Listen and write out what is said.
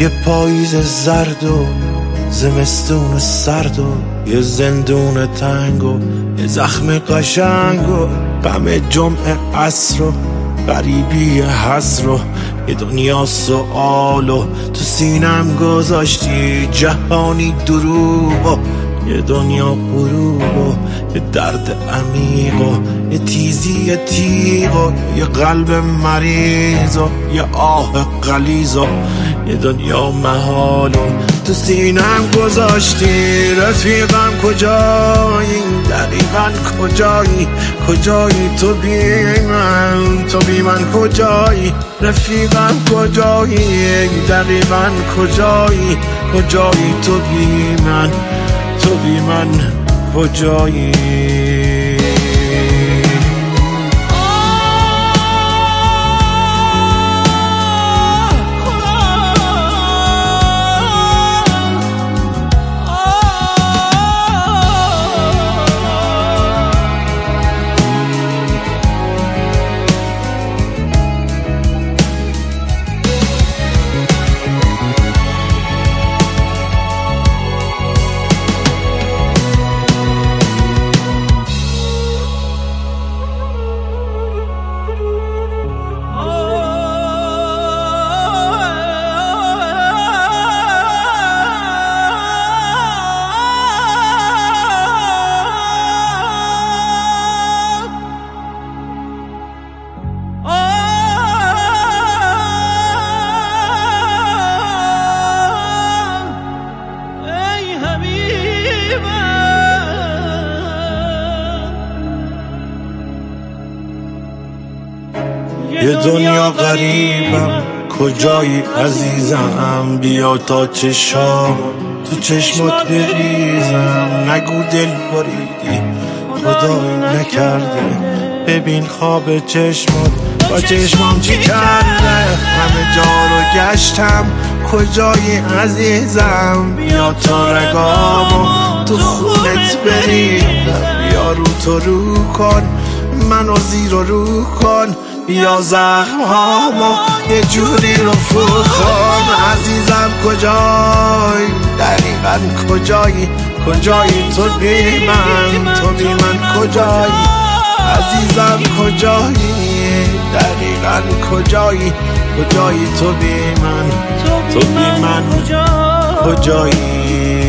یه پاییز زرد و زمستون سرد و یه زندون تنگ و یه زخم قشنگ و غم جمعه عصر و غریبی حسر و یه دنیا سؤال و تو سینم گذاشتی جهانی دروغ و یه دنیا غروب و یه درد عمیق و یه تیزی تیغ و یه قلب مریض و یه آه غلیظ و یه دنیا محال و تو سینم گذاشتی. رفیقم کجایی؟ دقیقاً کجایی؟ کجایی تو بی من؟ تو بی من کجایی؟ رفیقم کجایی؟ دقیقاً کجایی؟ کجایی تو بی من؟ تو بی من کجایی؟ یه دنیا غریبم کجایی عزیزم؟ بیا تا چشام تو چشمات بریزم. نگو دل بریدی خدایی نکرده، ببین خواب چشمات با چشمام چی کرده. همه جا رو گشتم کجایی عزیزم؟ بیا تا رگامو تو خونت بریدم. بیا رو تو رو کن منو زیر و رو کن، بیا زخمهامو یه جوری رفو کن. عزیزم کجایی؟ دقیقاً کجایی؟ کجایی تو بی من؟ تو بی من کجایی؟ عزیزم کجایی؟ دقیقاً کجایی؟ کجایی تو بی من؟ تو بی من کجایی؟